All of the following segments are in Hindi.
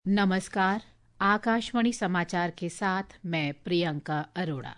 नमस्कार। आकाशवाणी समाचार के साथ मैं प्रियंका अरोड़ा।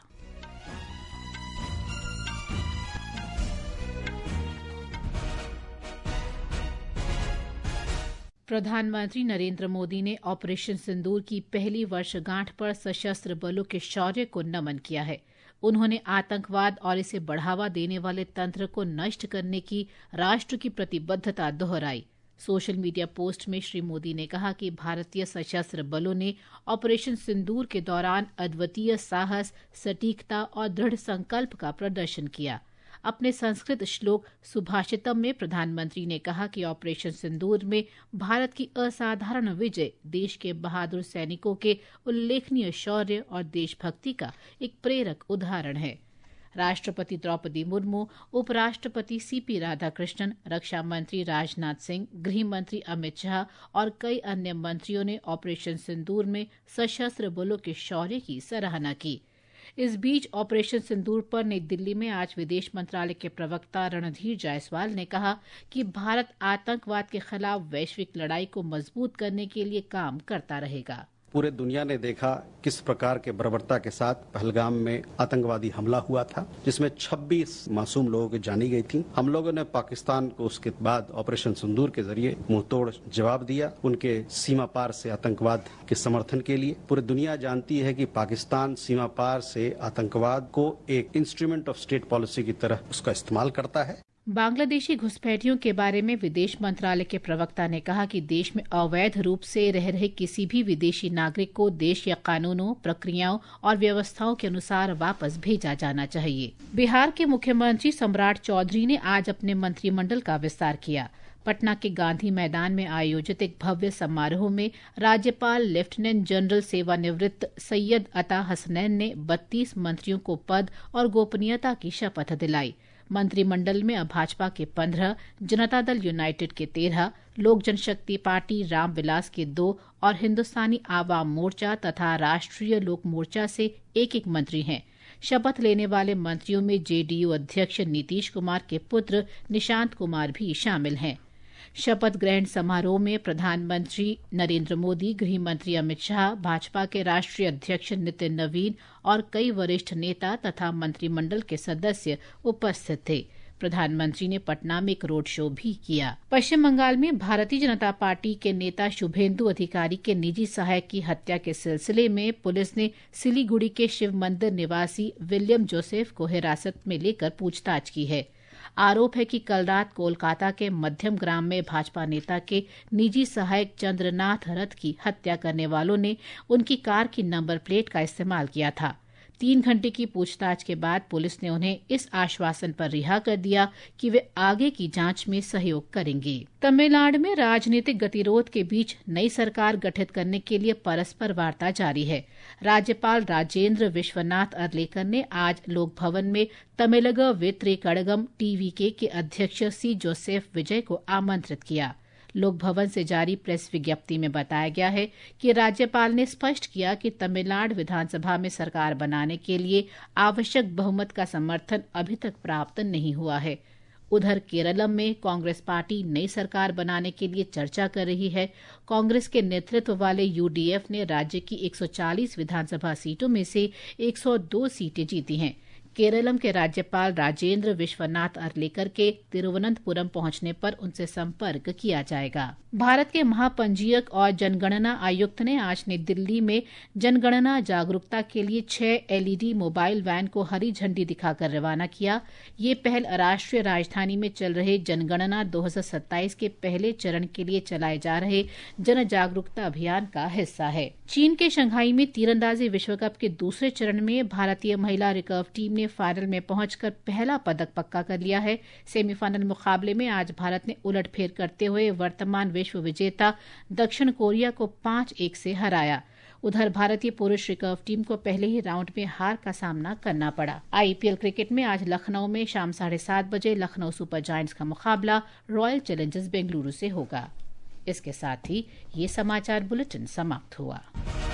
प्रधानमंत्री नरेंद्र मोदी ने ऑपरेशन सिंदूर की पहली वर्षगांठ पर सशस्त्र बलों के शौर्य को नमन किया है। उन्होंने आतंकवाद और इसे बढ़ावा देने वाले तंत्र को नष्ट करने की राष्ट्र की प्रतिबद्धता दोहराई। सोशल मीडिया पोस्ट में श्री मोदी ने कहा कि भारतीय सशस्त्र बलों ने ऑपरेशन सिंदूर के दौरान अद्वितीय साहस, सटीकता और दृढ़ संकल्प का प्रदर्शन किया। अपने संस्कृत श्लोक सुभाषितम में प्रधानमंत्री ने कहा कि ऑपरेशन सिंदूर में भारत की असाधारण विजय देश के बहादुर सैनिकों के उल्लेखनीय शौर्य और देशभक्ति का एक प्रेरक उदाहरण है। राष्ट्रपति द्रौपदी मुर्मू, उपराष्ट्रपति सीपी राधाकृष्णन, रक्षा मंत्री राजनाथ सिंह, गृह मंत्री अमित शाह और कई अन्य मंत्रियों ने ऑपरेशन सिंदूर में सशस्त्र बलों के शौर्य की सराहना की। इस बीच ऑपरेशन सिंदूर पर नई दिल्ली में आज विदेश मंत्रालय के प्रवक्ता रणधीर जायसवाल ने कहा कि भारत आतंकवाद के खिलाफ वैश्विक लड़ाई को मजबूत करने के लिए काम करता रहेगा। पूरे दुनिया ने देखा किस प्रकार के बर्बरता के साथ पहलगाम में आतंकवादी हमला हुआ था, जिसमें 26 मासूम लोगों की जानी गई थी। हम लोगों ने पाकिस्तान को उसके बाद ऑपरेशन सिंदूर के जरिए मुंहतोड़ जवाब दिया, उनके सीमा पार से आतंकवाद के समर्थन के लिए। पूरी दुनिया जानती है कि पाकिस्तान सीमा पार से आतंकवाद को एक इंस्ट्रूमेंट ऑफ स्टेट पॉलिसी की तरह उसका इस्तेमाल करता है। बांग्लादेशी घुसपैठियों के बारे में विदेश मंत्रालय के प्रवक्ता ने कहा कि देश में अवैध रूप से रह रहे किसी भी विदेशी नागरिक को देश या कानूनों, प्रक्रियाओं और व्यवस्थाओं के अनुसार वापस भेजा जाना चाहिए। बिहार के मुख्यमंत्री सम्राट चौधरी ने आज अपने मंत्रिमंडल का विस्तार किया। पटना के गांधी मैदान में आयोजित एक भव्य समारोह में राज्यपाल लेफ्टिनेंट जनरल सेवानिवृत्त सैयद अता हसनैन ने 32 मंत्रियों को पद और गोपनीयता की शपथ दिलाई। मंत्रिमंडल में अब भाजपा के 15, जनता दल यूनाइटेड के 13, लोक जनशक्ति पार्टी रामविलास के 2 और हिंदुस्तानी आवाम मोर्चा तथा राष्ट्रीय लोक मोर्चा से एक मंत्री हैं। शपथ लेने वाले मंत्रियों में जेडीयू अध्यक्ष नीतीश कुमार के पुत्र निशांत कुमार भी शामिल हैं। शपथ ग्रहण समारोह में प्रधानमंत्री नरेंद्र मोदी, गृह मंत्री अमित शाह, भाजपा के राष्ट्रीय अध्यक्ष नितिन नवीन और कई वरिष्ठ नेता तथा मंत्रिमंडल के सदस्य उपस्थित थे। प्रधानमंत्री ने पटना में एक रोड शो भी किया। पश्चिम बंगाल में भारतीय जनता पार्टी के नेता शुभेंदु अधिकारी के निजी सहायक की हत्या के सिलसिले में पुलिस ने सिलीगुड़ी के शिव मंदिर निवासी विलियम जोसेफ को हिरासत में लेकर पूछताछ की है। आरोप है कि कल रात कोलकाता के मध्यम ग्राम में भाजपा नेता के निजी सहायक चंद्रनाथ रथ की हत्या करने वालों ने उनकी कार की नंबर प्लेट का इस्तेमाल किया था। 3 घंटे की पूछताछ के बाद पुलिस ने उन्हें इस आश्वासन पर रिहा कर दिया कि वे आगे की जांच में सहयोग करेंगे। तमिलनाडु में राजनीतिक गतिरोध के बीच नई सरकार गठित करने के लिए परस्पर वार्ता जारी है। राज्यपाल राजेंद्र विश्वनाथ अर्लेकर ने आज लोक भवन में तमिलग वेत्री कड़गम टीवीके के अध्यक्ष सी जोसेफ विजय को आमंत्रित किया। लोक भवन से जारी प्रेस विज्ञप्ति में बताया गया है कि राज्यपाल ने स्पष्ट किया कि तमिलनाडु विधानसभा में सरकार बनाने के लिए आवश्यक बहुमत का समर्थन अभी तक प्राप्त नहीं हुआ है। उधर केरलम में कांग्रेस पार्टी नई सरकार बनाने के लिए चर्चा कर रही है। कांग्रेस के नेतृत्व वाले यूडीएफ ने राज्य की 140 विधानसभा सीटों में से 102 सीटें जीती हैं। केरलम के राज्यपाल राजेंद्र विश्वनाथ अर्लेकर के तिरुवनंतपुरम पहुंचने पर उनसे संपर्क किया जाएगा। भारत के महापंजीयक और जनगणना आयुक्त ने आज नई दिल्ली में जनगणना जागरूकता के लिए 6 एलईडी मोबाइल वैन को हरी झंडी दिखाकर रवाना किया। ये पहल राष्ट्रीय राजधानी में चल रहे जनगणना 2027 के पहले चरण के लिए चलाए जा रहे जन जागरूकता अभियान का हिस्सा है। चीन के शंघाई में तीरंदाजी विश्व कप के दूसरे चरण में भारतीय महिला रिकर्व टीम ने फाइनल में पहुंचकर पहला पदक पक्का कर लिया है। सेमीफाइनल मुकाबले में आज भारत ने उलटफेर करते हुए वर्तमान विश्व विजेता दक्षिण कोरिया को 5-1 से हराया। उधर भारतीय पुरुष रिकर्व टीम को पहले ही राउंड में हार का सामना करना पड़ा। आईपीएल क्रिकेट में आज लखनऊ में शाम 7:30 बजे लखनऊ सुपर जायंट्स का मुकाबला रॉयल चैलेंजर्स बेंगलुरु से होगा। इसके साथ ही ये समाचार बुलेटिन समाप्त हुआ।